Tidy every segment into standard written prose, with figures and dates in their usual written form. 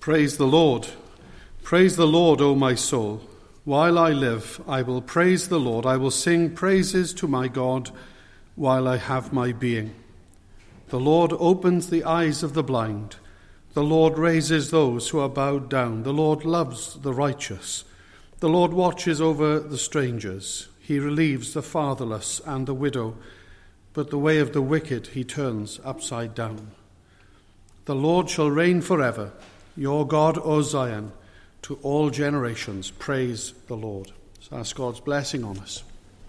Praise the Lord. Praise the Lord, O my soul. While I live, I will praise the Lord. I will sing praises to my God while I have my being. The Lord opens the eyes of the blind. The Lord raises those who are bowed down. The Lord loves the righteous. The Lord watches over the strangers. He relieves the fatherless and the widow, but the way of the wicked he turns upside down. The Lord shall reign forever. Your God, O Zion, to all generations. Praise the Lord. So ask God's blessing on us.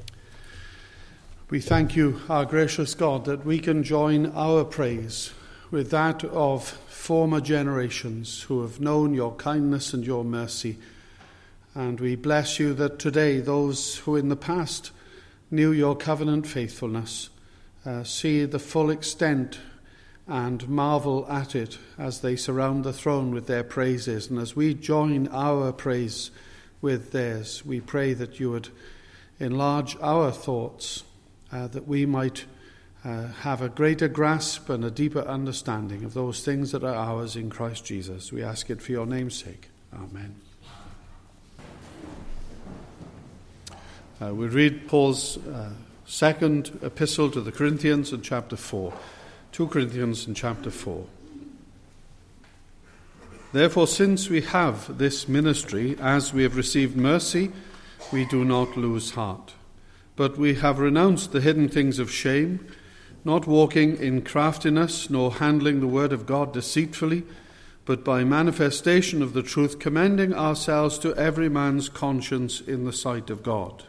We thank you, our gracious God, that we can join our praise with that of former generations who have known your kindness and your mercy. And we bless you that today those who in the past knew your covenant faithfulness see the full extent and marvel at it as they surround the throne with their praises. And as we join our praise with theirs, we pray that you would enlarge our thoughts, that we might have a greater grasp and a deeper understanding of those things that are ours in Christ Jesus. We ask it for your name's sake. Amen. We read Paul's second epistle to the Corinthians in chapter 4. 2 Corinthians in chapter 4. Therefore, since we have this ministry, as we have received mercy, we do not lose heart. But we have renounced the hidden things of shame, not walking in craftiness, nor handling the word of God deceitfully, but by manifestation of the truth, commending ourselves to every man's conscience in the sight of God.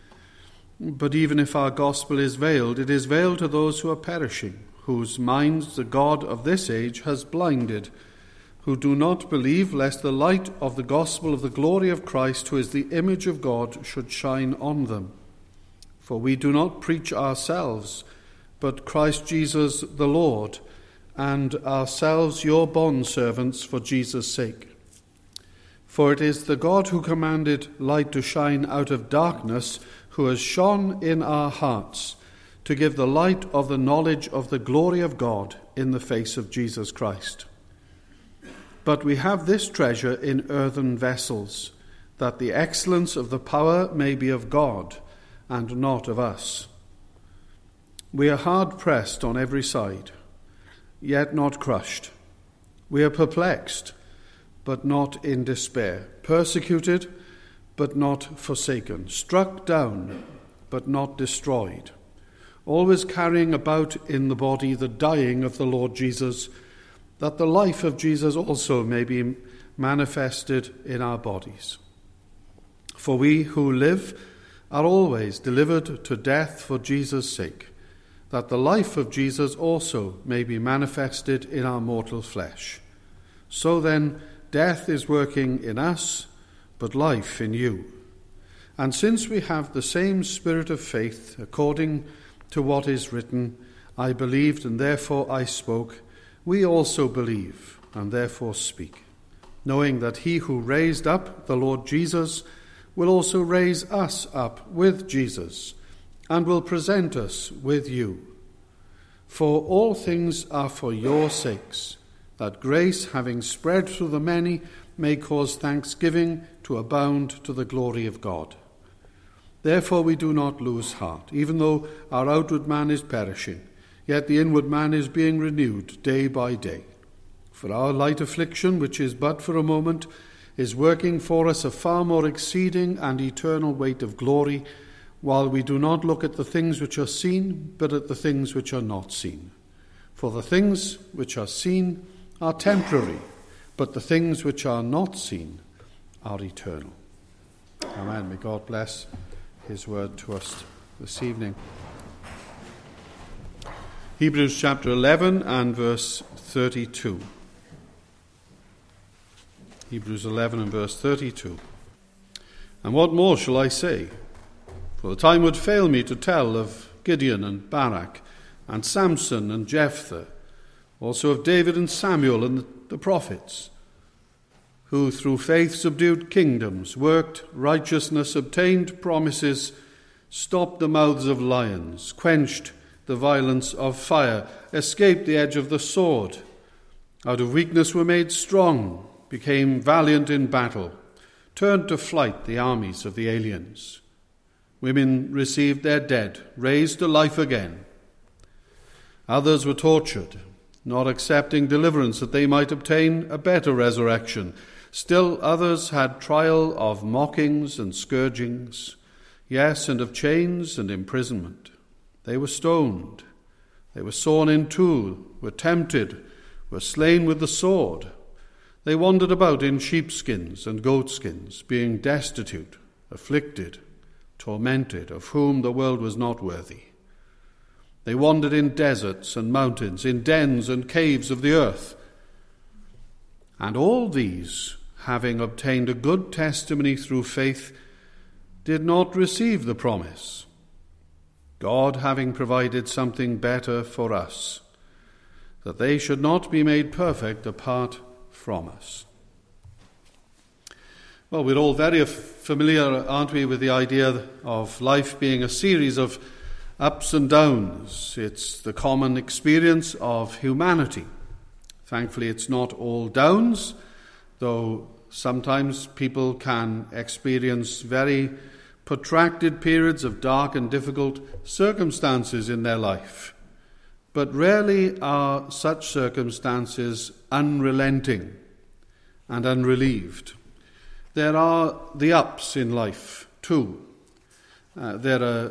But even if our gospel is veiled, it is veiled to those who are perishing, whose minds the God of this age has blinded, who do not believe, lest the light of the gospel of the glory of Christ, who is the image of God, should shine on them. For we do not preach ourselves, but Christ Jesus the Lord, and ourselves your bondservants for Jesus' sake. For it is the God who commanded light to shine out of darkness, who has shone in our hearts, to give the light of the knowledge of the glory of God in the face of Jesus Christ. But we have this treasure in earthen vessels, that the excellence of the power may be of God and not of us. We are hard pressed on every side, yet not crushed. We are perplexed, but not in despair, persecuted, but not forsaken, struck down, but not destroyed, always carrying about in the body the dying of the Lord Jesus, that the life of Jesus also may be manifested in our bodies. For we who live are always delivered to death for Jesus' sake, that the life of Jesus also may be manifested in our mortal flesh. So then, death is working in us, but life in you. And since we have the same spirit of faith, according to what is written, I believed and therefore I spoke, we also believe and therefore speak, knowing that he who raised up the Lord Jesus will also raise us up with Jesus and will present us with you. For all things are for your sakes, that grace, having spread through the many, may cause thanksgiving to abound to the glory of God. Therefore we do not lose heart, even though our outward man is perishing, yet the inward man is being renewed day by day. For our light affliction, which is but for a moment, is working for us a far more exceeding and eternal weight of glory, while we do not look at the things which are seen, but at the things which are not seen. For the things which are seen are temporary, but the things which are not seen are eternal. Amen. May God bless his word to us this evening. Hebrews chapter 11 and verse 32. Hebrews 11 and verse 32. And what more shall I say? For the time would fail me to tell of Gideon and Barak and Samson and Jephthah, also of David and Samuel and the prophets, who through faith subdued kingdoms, worked righteousness, obtained promises, stopped the mouths of lions, quenched the violence of fire, escaped the edge of the sword. Out of weakness were made strong, became valiant in battle, turned to flight the armies of the aliens. Women received their dead, raised to life again. Others were tortured, not accepting deliverance that they might obtain a better resurrection. Still others had trial of mockings and scourgings, yes, and of chains and imprisonment. They were stoned, they were sawn in two, were tempted, were slain with the sword. They wandered about in sheepskins and goatskins, being destitute, afflicted, tormented, of whom the world was not worthy. They wandered in deserts and mountains, in dens and caves of the earth. And all these, having obtained a good testimony through faith, did not receive the promise, God having provided something better for us, that they should not be made perfect apart from us. Well, we're all very familiar, aren't we, with the idea of life being a series of ups and downs. It's the common experience of humanity. Thankfully, it's not all downs, though sometimes people can experience very protracted periods of dark and difficult circumstances in their life. But rarely are such circumstances unrelenting and unrelieved. There are the ups in life too. There are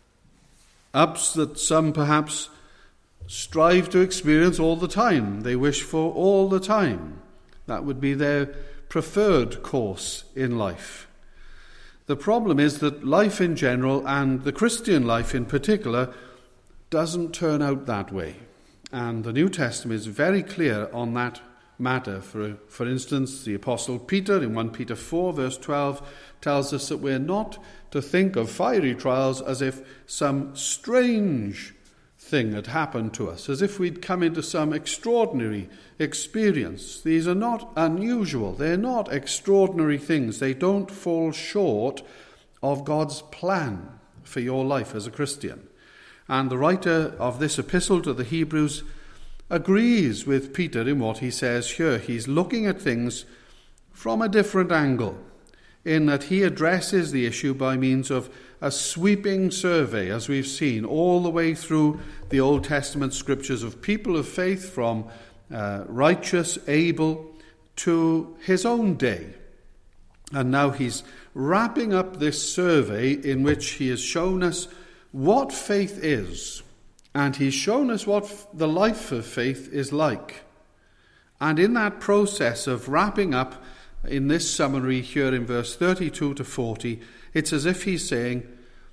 ups that some perhaps strive to experience all the time. They wish for all the time. That would be their preferred course in life. The problem is that life in general, and the Christian life in particular, doesn't turn out that way. And the New Testament is very clear on that matter. For instance, the Apostle Peter in 1 Peter 4 verse 12 tells us that we're not to think of fiery trials as if some strange thing had happened to us, as if we'd come into some extraordinary experience. These are not unusual. They're not extraordinary things. They don't fall short of God's plan for your life as a Christian. And the writer of this epistle to the Hebrews agrees with Peter in what he says here. He's looking at things from a different angle, in that he addresses the issue by means of a sweeping survey, as we've seen, all the way through the Old Testament scriptures of people of faith, from righteous Abel to his own day. And now he's wrapping up this survey in which he has shown us what faith is, and he's shown us what the life of faith is like. And in that process of wrapping up, in this summary here in verse 32 to 40, it's as if he's saying,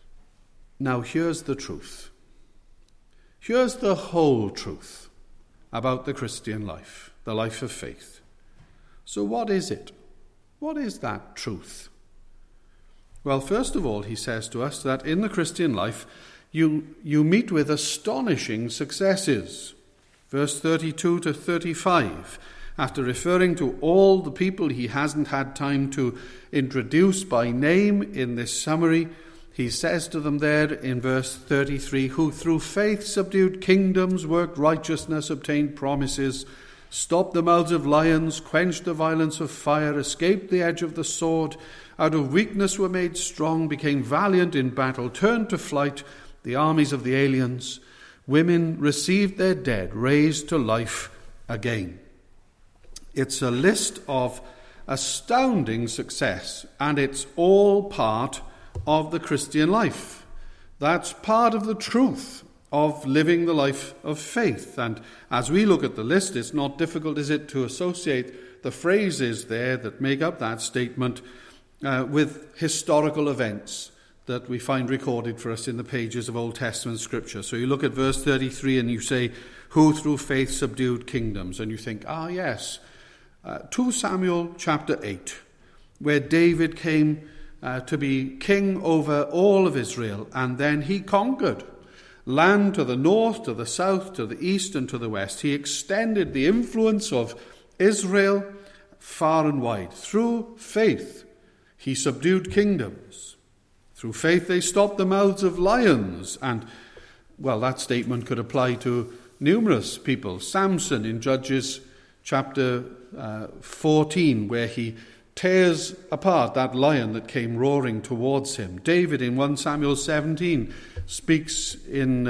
now here's the truth. Here's the whole truth about the Christian life, the life of faith. So what is it? What is that truth? Well, first of all, he says to us that in the Christian life, you meet with astonishing successes. Verse 32 to 35, after referring to all the people he hasn't had time to introduce by name in this summary, he says to them there in verse 33, who through faith subdued kingdoms, worked righteousness, obtained promises, stopped the mouths of lions, quenched the violence of fire, escaped the edge of the sword, out of weakness were made strong, became valiant in battle, turned to flight the armies of the aliens. Women received their dead, raised to life again. It's a list of astounding success, and it's all part of the Christian life. That's part of the truth of living the life of faith. And as we look at the list, it's not difficult, is it, to associate the phrases there that make up that statement with historical events that we find recorded for us in the pages of Old Testament Scripture. So you look at verse 33 and you say, who through faith subdued kingdoms? And you think, yes, 2 Samuel chapter 8, where David came to be king over all of Israel, and then he conquered land to the north, to the south, to the east, and to the west. He extended the influence of Israel far and wide. Through faith, he subdued kingdoms. Through faith, they stopped the mouths of lions. And, well, that statement could apply to numerous people. Samson in Judges chapter 14, where he tears apart that lion that came roaring towards him. David in 1 Samuel 17 speaks in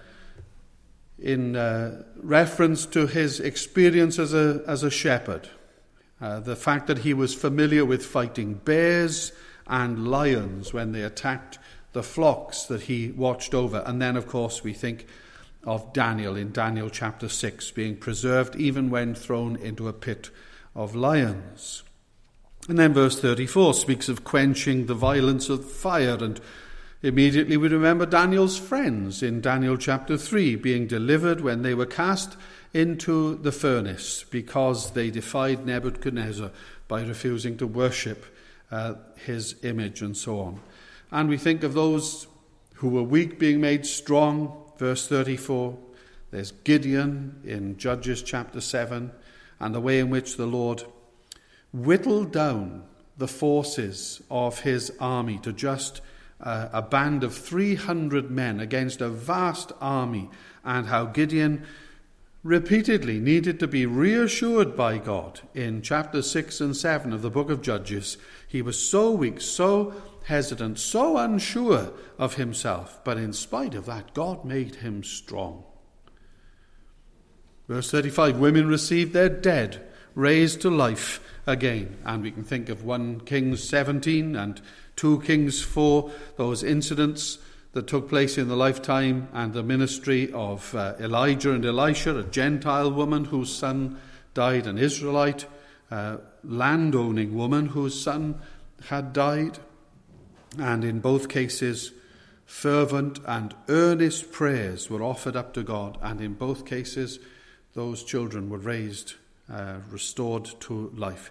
reference to his experience as a shepherd. The fact that he was familiar with fighting bears and lions when they attacked the flocks that he watched over. And then, of course, we think of Daniel in Daniel chapter 6, being preserved even when thrown into a pit of lions. And then verse 34 speaks of quenching the violence of fire, and immediately we remember Daniel's friends in Daniel chapter 3 being delivered when they were cast into the furnace because they defied Nebuchadnezzar by refusing to worship his image and so on. And we think of those who were weak being made strong, verse 34. There's Gideon in Judges chapter 7, and the way in which the Lord whittled down the forces of his army to just a band of 300 men against a vast army, and how Gideon repeatedly needed to be reassured by God. In chapter 6 and 7 of the book of Judges, he was so weak, so hesitant, so unsure of himself, but in spite of that, God made him strong. Verse 35, women received their dead raised to life again. And we can think of 1 Kings 17 and 2 Kings 4, those incidents that took place in the lifetime and the ministry of Elijah and Elisha, a Gentile woman whose son died, an Israelite landowning woman whose son had died. And in both cases, fervent and earnest prayers were offered up to God, and in both cases, those children were raised, restored to life.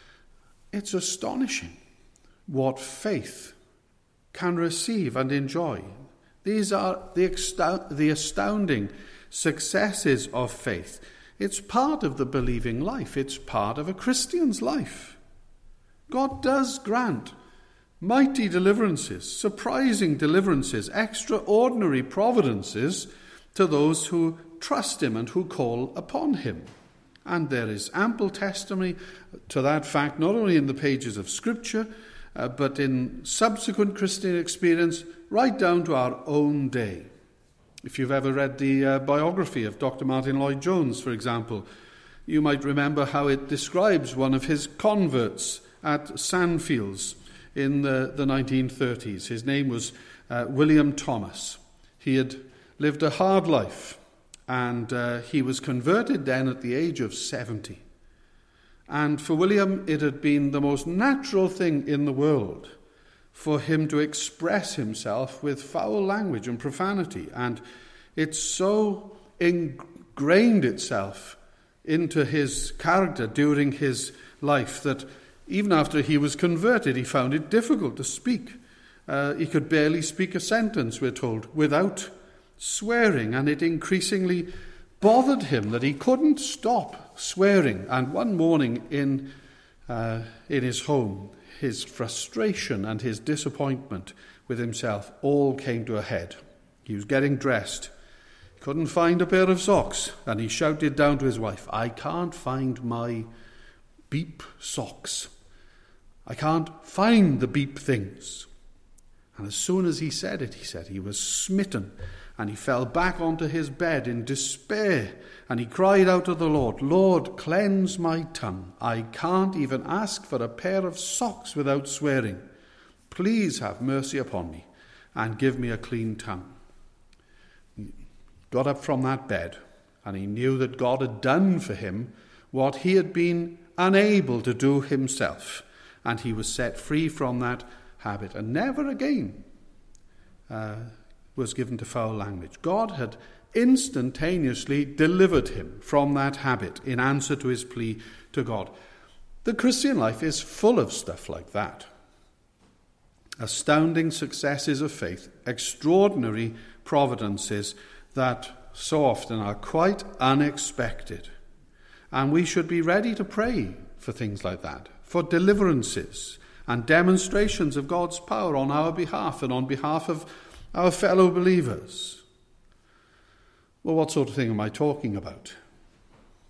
It's astonishing what faith can receive and enjoy. These are the astounding successes of faith. It's part of the believing life. It's part of a Christian's life. God does grant mighty deliverances, surprising deliverances, extraordinary providences to those who trust him and who call upon him. And there is ample testimony to that fact, not only in the pages of Scripture, but in subsequent Christian experience, right down to our own day. If you've ever read the biography of Dr. Martin Lloyd-Jones, for example, you might remember how it describes one of his converts at Sandfields in the 1930s. His name was William Thomas. He had lived a hard life, and he was converted then at the age of 70. And for William, it had been the most natural thing in the world for him to express himself with foul language and profanity. And it so ingrained itself into his character during his life that even after he was converted, he found it difficult to speak. He could barely speak a sentence, we're told, without swearing, and it increasingly bothered him that he couldn't stop swearing. And one morning in his home, his frustration and his disappointment with himself all came to a head. He was getting dressed, couldn't find a pair of socks, and he shouted down to his wife, "I can't find my beep socks. I can't find the beep things." And as soon as he said it, he was smitten, and he fell back onto his bed in despair, and he cried out to the Lord, "Lord, cleanse my tongue. I can't even ask for a pair of socks without swearing. Please have mercy upon me and give me a clean tongue." He got up from that bed, and he knew that God had done for him what he had been unable to do himself, and he was set free from that habit, and never again was given to foul language. God had instantaneously delivered him from that habit in answer to his plea to God. The Christian life is full of stuff like that. Astounding successes of faith, extraordinary providences that so often are quite unexpected. And we should be ready to pray for things like that, for deliverances and demonstrations of God's power on our behalf and on behalf of our fellow believers. Well, what sort of thing am I talking about?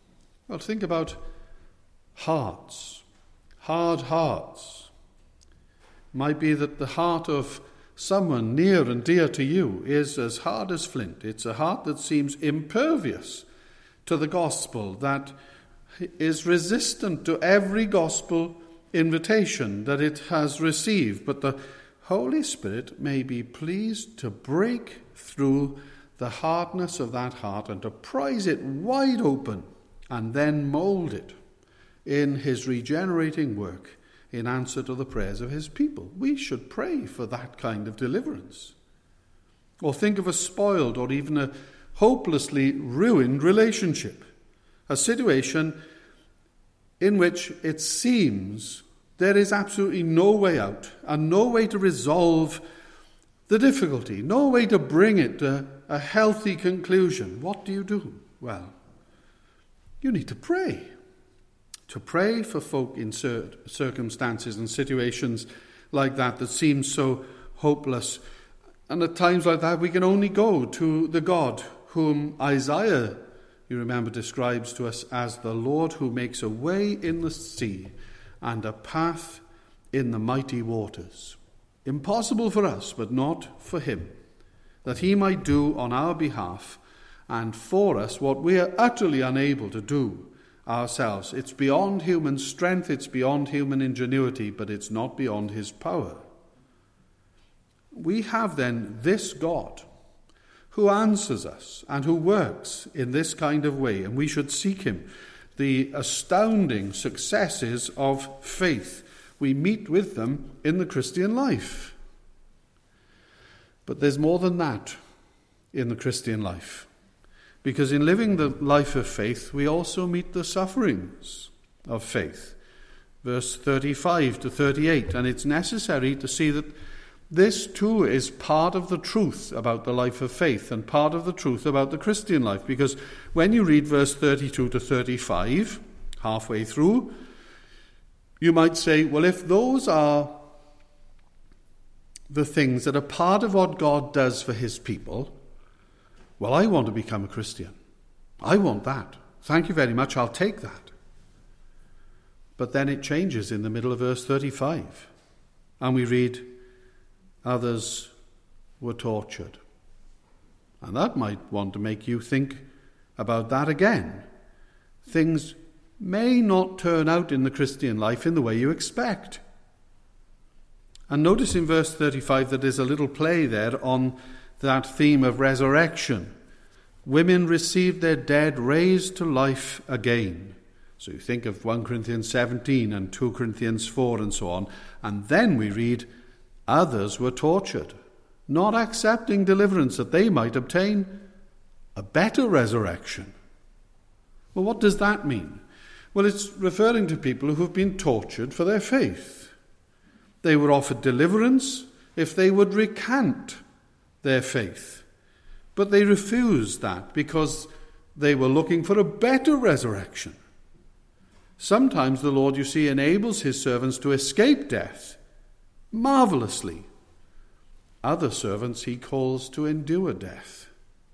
Well, think about hearts, hard hearts. It might be that the heart of someone near and dear to you is as hard as flint. It's a heart that seems impervious to the gospel, that is resistant to every gospel invitation that it has received. But the Holy Spirit may be pleased to break through the hardness of that heart and to prise it wide open and then mould it in his regenerating work in answer to the prayers of his people. We should pray for that kind of deliverance. Or think of a spoiled or even a hopelessly ruined relationship, a situation in which it seems there is absolutely no way out and no way to resolve the difficulty, no way to bring it to a healthy conclusion. What do? Well, you need to pray. To pray for folk in circumstances and situations like that seem so hopeless. And at times like that, we can only go to the God whom Isaiah, you remember, describes to us as the Lord who makes a way in the sea and a path in the mighty waters. Impossible for us, but not for him, that he might do on our behalf and for us what we are utterly unable to do ourselves. It's beyond human strength, it's beyond human ingenuity, but it's not beyond his power. We have then this God who answers us and who works in this kind of way, and we should seek him. The astounding successes of faith, we meet with them in the Christian life. But there's more than that in the Christian life. Because in living the life of faith, we also meet the sufferings of faith. Verse 35 to 38. And it's necessary to see that this too is part of the truth about the life of faith and part of the truth about the Christian life. Because when you read verse 32 to 35, halfway through, you might say, well, if those are the things that are part of what God does for his people, well, I want to become a Christian. I want that. Thank you very much, I'll take that. But then it changes in the middle of verse 35. And we read, others were tortured. And that might want to make you think about that again. Things may not turn out in the Christian life in the way you expect. And notice in verse 35 that there's a little play there on that theme of resurrection. Women received their dead raised to life again. So you think of 1 Corinthians 17 and 2 Corinthians 4 and so on. And then we read, others were tortured, not accepting deliverance that they might obtain a better resurrection. Well, what does that mean? Well, it's referring to people who have been tortured for their faith. They were offered deliverance if they would recant their faith. But they refused that because they were looking for a better resurrection. Sometimes the Lord, you see, enables his servants to escape death marvelously. Other servants he calls to endure death.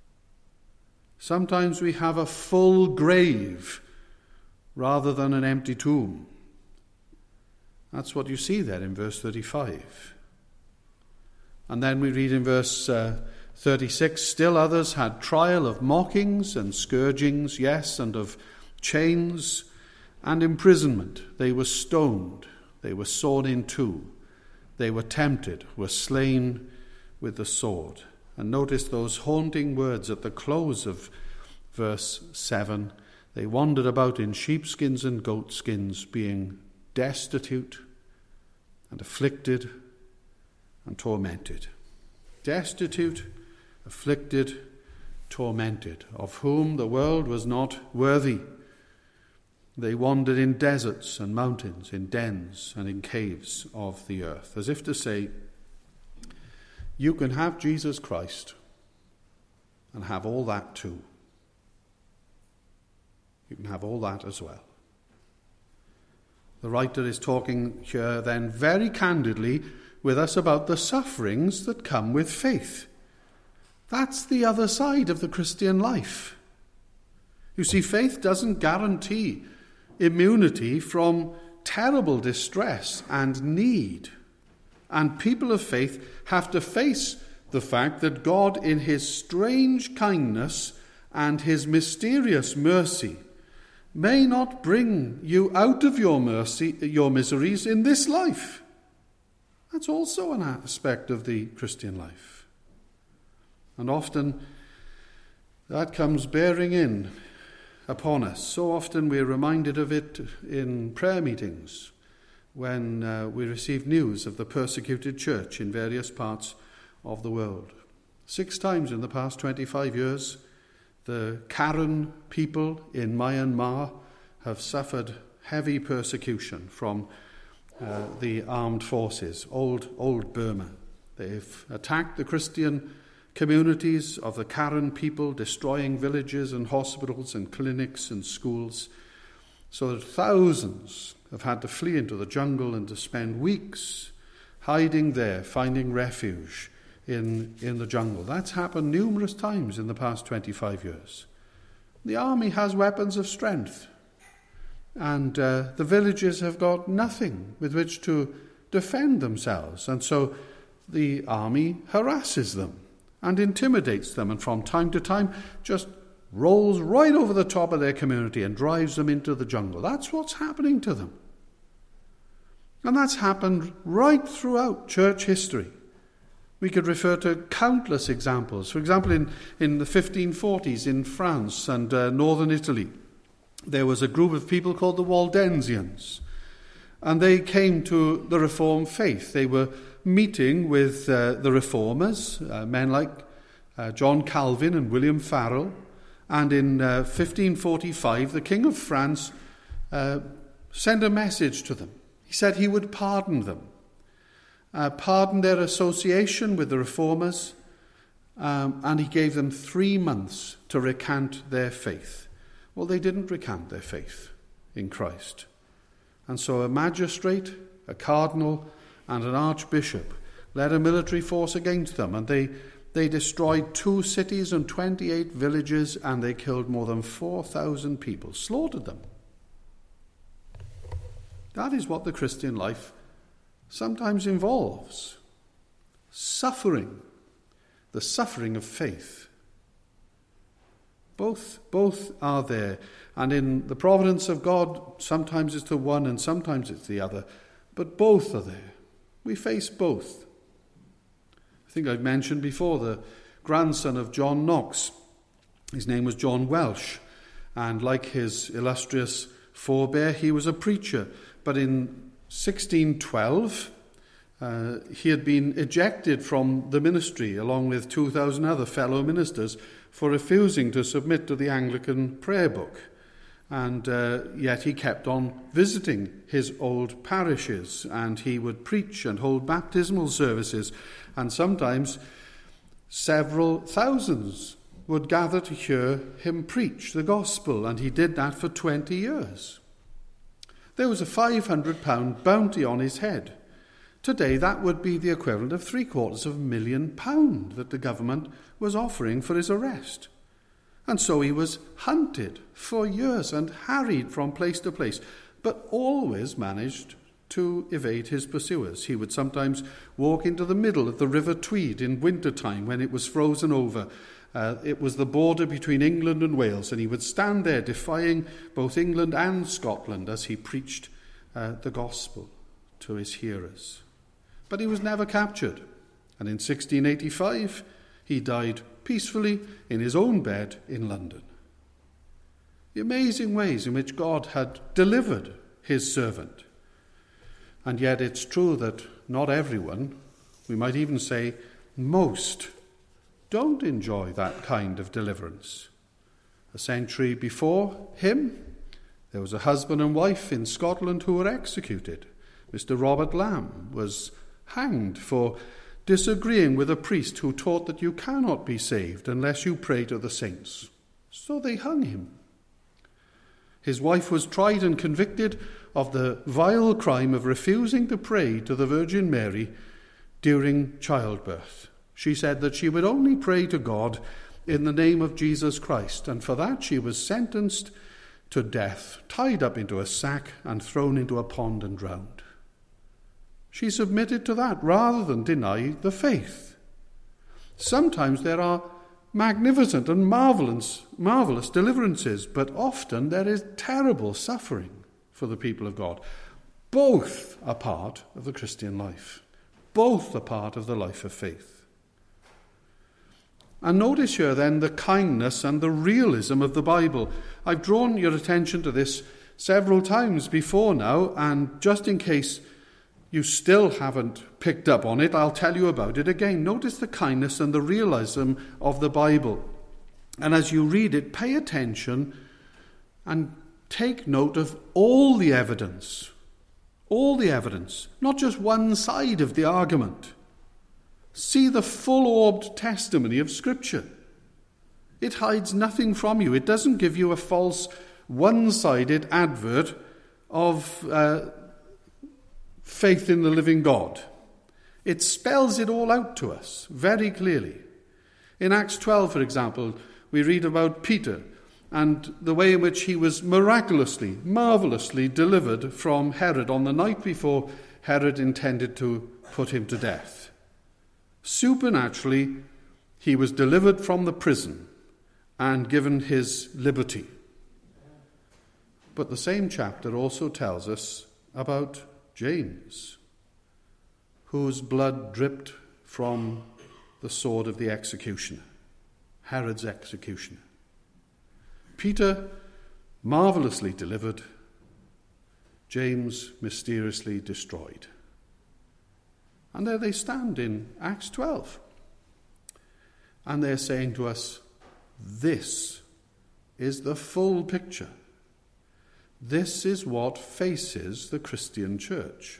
Sometimes we have a full grave rather than an empty tomb. That's what you see there in verse 35. And then we read in verse 36, still others had trial of mockings and scourgings, yes, and of chains and imprisonment. They were stoned, they were sawn in two, they were tempted, were slain with the sword. And notice those haunting words at the close of verse 7. They wandered about in sheepskins and goatskins, being destitute and afflicted and tormented. Destitute, afflicted, tormented, of whom the world was not worthy. They wandered in deserts and mountains, in dens and in caves of the earth, as if to say, you can have Jesus Christ and have all that too. You can have all that as well. The writer is talking here then very candidly with us about the sufferings that come with faith. That's the other side of the Christian life. You see, faith doesn't guarantee immunity from terrible distress and need. And people of faith have to face the fact that God, in his strange kindness and his mysterious mercy, may not bring you out of your miseries in this life. That's also an aspect of the Christian life. And often that comes bearing in upon us. So often we're reminded of it in prayer meetings when we receive news of the persecuted church in various parts of the world. 6 times in the past 25 years, the Karen people in Myanmar have suffered heavy persecution from the armed forces, old Burma. They've attacked the Christian communities of the Karen people, destroying villages and hospitals and clinics and schools, so that thousands have had to flee into the jungle and to spend weeks hiding there, finding refuge in the jungle. That's happened numerous times in the past 25 years. The army has weapons of strength, and the villages have got nothing with which to defend themselves, and so the army harasses them and intimidates them, and from time to time just rolls right over the top of their community and drives them into the jungle. That's what's happening to them. And that's happened right throughout church history. We could refer to countless examples. For example, in the 1540s in France and northern Italy, there was a group of people called the Waldensians, and they came to the Reformed faith. They were meeting with the Reformers, men like John Calvin and William Farel, and in 1545 the King of France sent a message to them. He said he would pardon them, pardon their association with the Reformers, and he gave them 3 months to recant their faith. Well, they didn't recant their faith in Christ. And so a magistrate, a cardinal, and an archbishop led a military force against them, and they destroyed 2 cities and 28 villages, and they killed more than 4,000 people, slaughtered them. That is what the Christian life sometimes involves. Suffering, the suffering of faith. Both are there, and in the providence of God, sometimes it's the one and sometimes it's the other, but both are there. We face both. I think I've mentioned before the grandson of John Knox. His name was John Welsh, and like his illustrious forebear, he was a preacher. But in 1612, he had been ejected from the ministry along with 2,000 other fellow ministers for refusing to submit to the Anglican prayer book. And yet he kept on visiting his old parishes, and he would preach and hold baptismal services, and sometimes several thousands would gather to hear him preach the gospel, and he did that for 20 years. There was a £500 bounty on his head. Today that would be the equivalent of £750,000 that the government was offering for his arrest. And so he was hunted for years and harried from place to place, but always managed to evade his pursuers. He would sometimes walk into the middle of the River Tweed in wintertime when it was frozen over. It was the border between England and Wales, and he would stand there defying both England and Scotland as he preached the gospel to his hearers. But he was never captured, and in 1685 he died peacefully in his own bed in London. The amazing ways in which God had delivered his servant. And yet it's true that not everyone, we might even say most, don't enjoy that kind of deliverance. A century before him, there was a husband and wife in Scotland who were executed. Mr. Robert Lamb was hanged for disagreeing with a priest who taught that you cannot be saved unless you pray to the saints. So they hung him. His wife was tried and convicted of the vile crime of refusing to pray to the Virgin Mary during childbirth. She said that she would only pray to God in the name of Jesus Christ, and for that she was sentenced to death, tied up into a sack and thrown into a pond and drowned. She submitted to that rather than deny the faith. Sometimes there are magnificent and marvelous deliverances, but often there is terrible suffering for the people of God. Both are part of the Christian life. Both are part of the life of faith. And notice here then the kindness and the realism of the Bible. I've drawn your attention to this several times before now, and just in case you still haven't picked up on it, I'll tell you about it again. Notice the kindness and the realism of the Bible. And as you read it, pay attention and take note of all the evidence. All the evidence, not just one side of the argument. See the full-orbed testimony of Scripture. It hides nothing from you. It doesn't give you a false, one-sided advert of faith in the living God. It spells it all out to us very clearly. In Acts 12, for example, we read about Peter and the way in which he was miraculously, marvelously delivered from Herod on the night before Herod intended to put him to death. Supernaturally, he was delivered from the prison and given his liberty. But the same chapter also tells us about James, whose blood dripped from the sword of the executioner, Herod's executioner. Peter, marvelously delivered. James, mysteriously destroyed. And there they stand in Acts 12. And they're saying to us, this is the full picture. This is what faces the Christian church.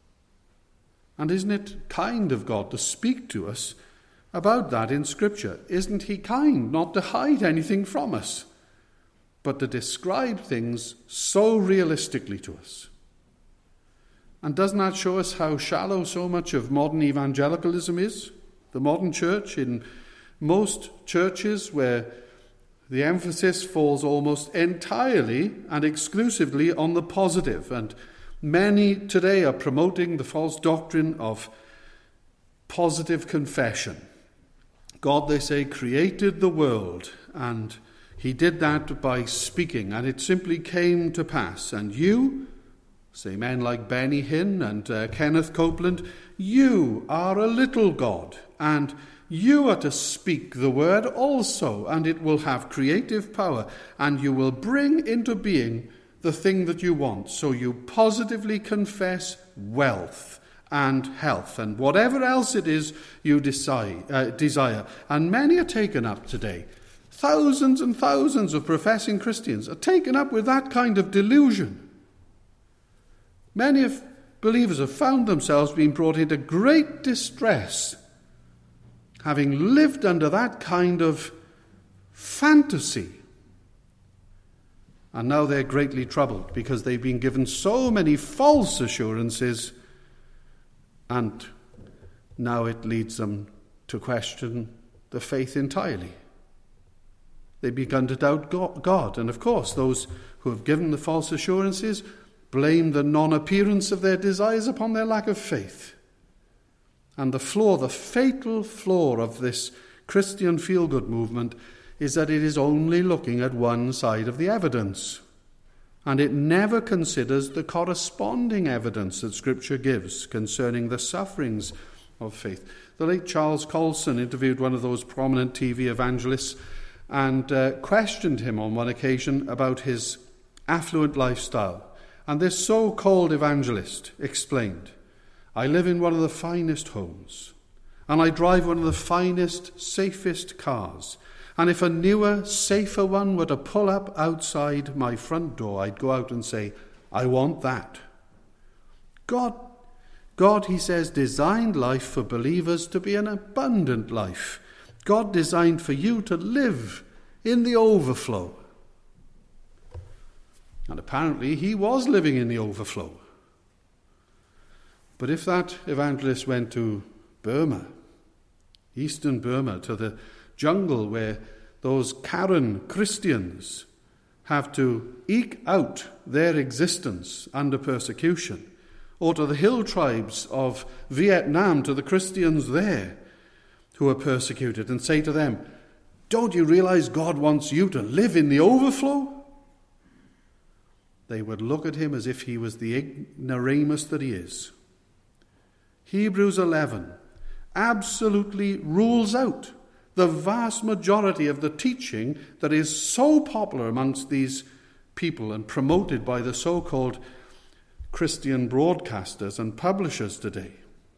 And isn't it kind of God to speak to us about that in Scripture? Isn't he kind not to hide anything from us, but to describe things so realistically to us? And doesn't that show us how shallow so much of modern evangelicalism is? The modern church, in most churches where the emphasis falls almost entirely and exclusively on the positive, and many today are promoting the false doctrine of positive confession. God, they say, created the world, and he did that by speaking, and it simply came to pass. And you, say men like Benny Hinn and Kenneth Copeland, you are a little God, and you are to speak the word also, and it will have creative power, and you will bring into being the thing that you want. So you positively confess wealth and health and whatever else it is you desire. And many are taken up today. Thousands and thousands of professing Christians are taken up with that kind of delusion. Many of believers have found themselves being brought into great distress, having lived under that kind of fantasy. And now they're greatly troubled because they've been given so many false assurances, and now it leads them to question the faith entirely. They've begun to doubt God. And of course, those who have given the false assurances blame the non-appearance of their desires upon their lack of faith. And the fatal flaw of this Christian feel-good movement is that it is only looking at one side of the evidence. And it never considers the corresponding evidence that Scripture gives concerning the sufferings of faith. The late Charles Colson interviewed one of those prominent TV evangelists and questioned him on one occasion about his affluent lifestyle. And this so-called evangelist explained, I live in one of the finest homes, and I drive one of the finest, safest cars. And if a newer, safer one were to pull up outside my front door, I'd go out and say, I want that. God, he says, designed life for believers to be an abundant life. God designed for you to live in the overflow. And apparently he was living in the overflow. But if that evangelist went to Burma, Eastern Burma, to the jungle where those Karen Christians have to eke out their existence under persecution, or to the hill tribes of Vietnam, to the Christians there who are persecuted, and say to them, don't you realize God wants you to live in the overflow? They would look at him as if he was the ignoramus that he is. Hebrews 11 absolutely rules out the vast majority of the teaching that is so popular amongst these people and promoted by the so-called Christian broadcasters and publishers today.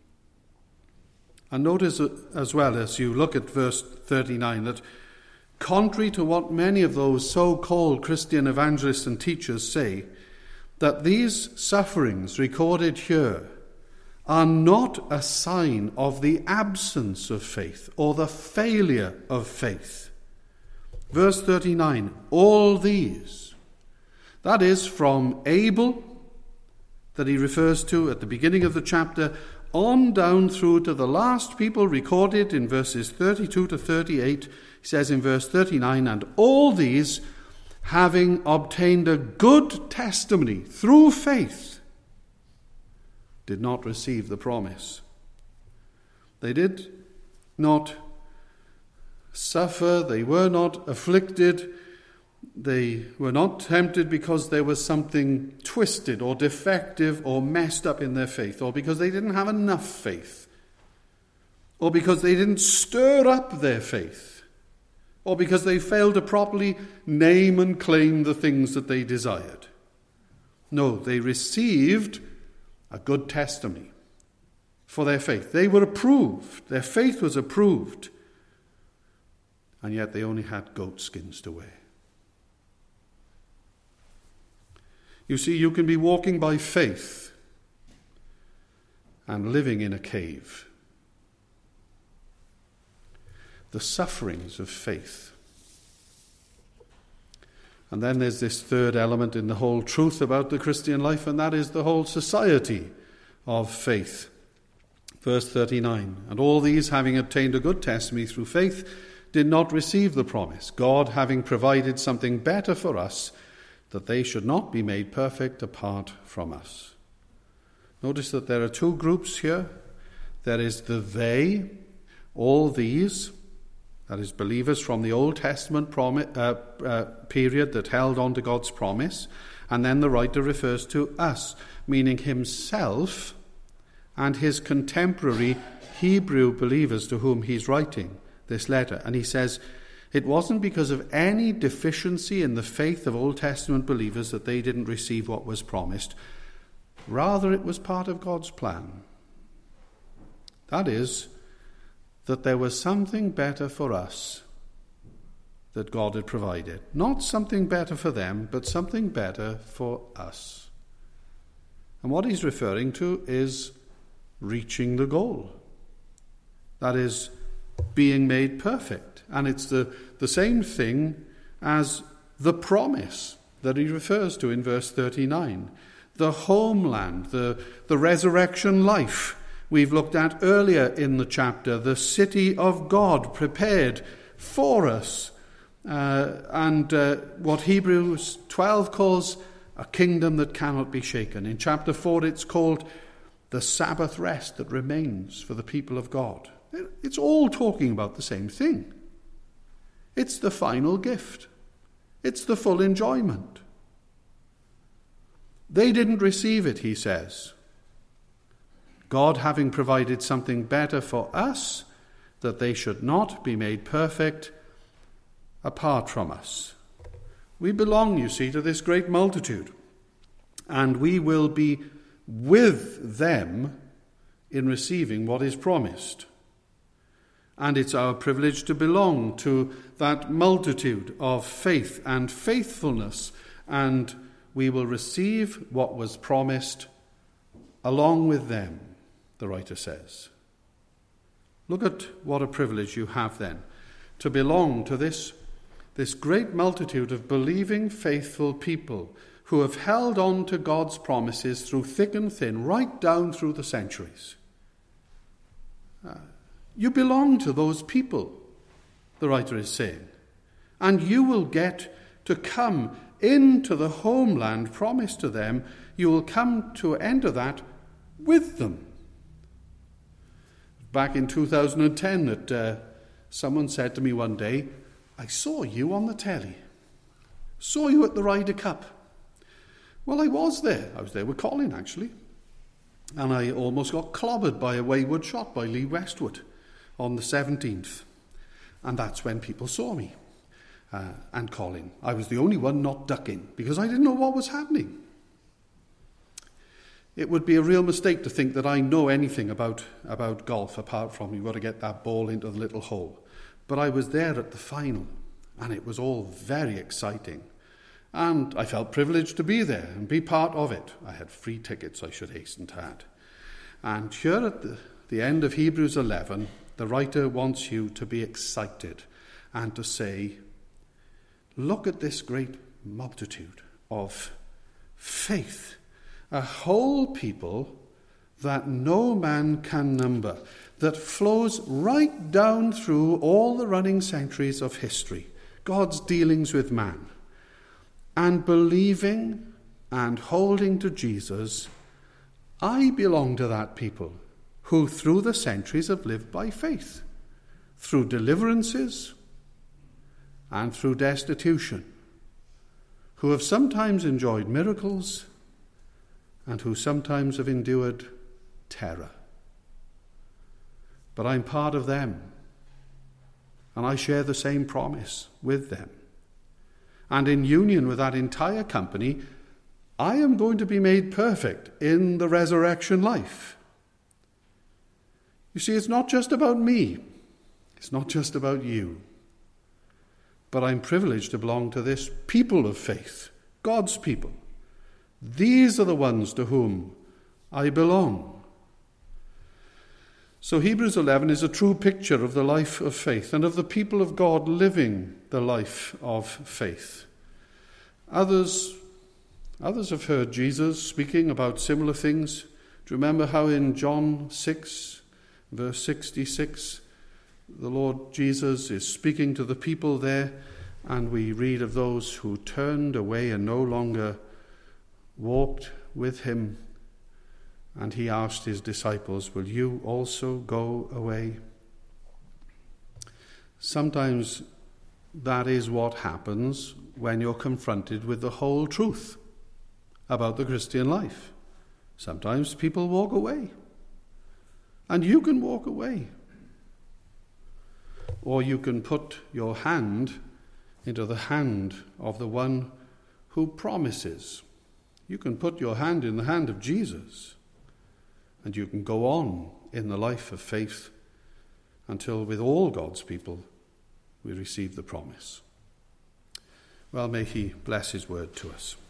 And notice as well, as you look at verse 39, that contrary to what many of those so-called Christian evangelists and teachers say, that these sufferings recorded here are not a sign of the absence of faith or the failure of faith. Verse 39, all these, that is from Abel, that he refers to at the beginning of the chapter, on down through to the last people recorded in verses 32 to 38. He says in verse 39, and all these, having obtained a good testimony through faith, did not receive the promise. They did not suffer, they were not afflicted, they were not tempted because there was something twisted or defective or messed up in their faith, or because they didn't have enough faith, or because they didn't stir up their faith, or because they failed to properly name and claim the things that they desired. No, they received a good testimony for their faith. They were approved. Their faith was approved. And yet they only had goat skins to wear. You see, you can be walking by faith and living in a cave. The sufferings of faith. And then there's this third element in the whole truth about the Christian life, and that is the whole society of faith. Verse 39, and all these, having obtained a good testimony through faith, did not receive the promise, God having provided something better for us, that they should not be made perfect apart from us. Notice that there are two groups here. There is the they, all these, that is, believers from the Old Testament period that held on to God's promise. And then the writer refers to us, meaning himself and his contemporary Hebrew believers to whom he's writing this letter. And he says, it wasn't because of any deficiency in the faith of Old Testament believers that they didn't receive what was promised. Rather, it was part of God's plan. That is, that there was something better for us that God had provided. Not something better for them, but something better for us. And what he's referring to is reaching the goal. That is, being made perfect. And it's the same thing as the promise that he refers to in verse 39. The homeland, the resurrection life we've looked at earlier in the chapter, the city of God prepared for us, and what Hebrews 12 calls a kingdom that cannot be shaken. In chapter 4 it's called the Sabbath rest that remains for the people of God. It's all talking about the same thing. It's the final gift. It's the full enjoyment. They didn't receive it, he says. God having provided something better for us, that they should not be made perfect apart from us. We belong, you see, to this great multitude, and we will be with them in receiving what is promised. And it's our privilege to belong to that multitude of faith and faithfulness, and we will receive what was promised along with them, the writer says. Look at what a privilege you have then, to belong to this great multitude of believing, faithful people who have held on to God's promises through thick and thin, right down through the centuries. You belong to those people, the writer is saying. And you will get to come into the homeland promised to them. You will come to enter that with them. Back in 2010, that someone said to me one day, I saw you on the telly. Saw you at the Ryder Cup. Well, I was there. I was there with Colin, actually. And I almost got clobbered by a wayward shot by Lee Westwood on the 17th. And that's when people saw me. And Colin. I was the only one not ducking because I didn't know what was happening. It would be a real mistake to think that I know anything about golf apart from you've got to get that ball into the little hole. But I was there at the final, and it was all very exciting. And I felt privileged to be there and be part of it. I had free tickets, I should hasten to add. And here at the end of Hebrews 11, the writer wants you to be excited and to say, look at this great multitude of faith, a whole people that no man can number, that flows right down through all the running centuries of history, God's dealings with man. And believing and holding to Jesus, I belong to that people who through the centuries have lived by faith, through deliverances and through destitution, who have sometimes enjoyed miracles and who sometimes have endured terror. But I'm part of them, and I share the same promise with them. And in union with that entire company, I am going to be made perfect in the resurrection life. You see, it's not just about me. It's not just about you. But I'm privileged to belong to this people of faith, God's people. These are the ones to whom I belong. So Hebrews 11 is a true picture of the life of faith and of the people of God living the life of faith. Others have heard Jesus speaking about similar things. Do you remember how in John 6, verse 66, the Lord Jesus is speaking to the people there, and we read of those who turned away and no longer walked with him. And he asked his disciples, will you also go away? Sometimes that is what happens when you're confronted with the whole truth about the Christian life. Sometimes people walk away. And you can walk away. Or you can put your hand into the hand of the one who promises. You can put your hand in the hand of Jesus. And you can go on in the life of faith until with all God's people we receive the promise. Well, may he bless his word to us.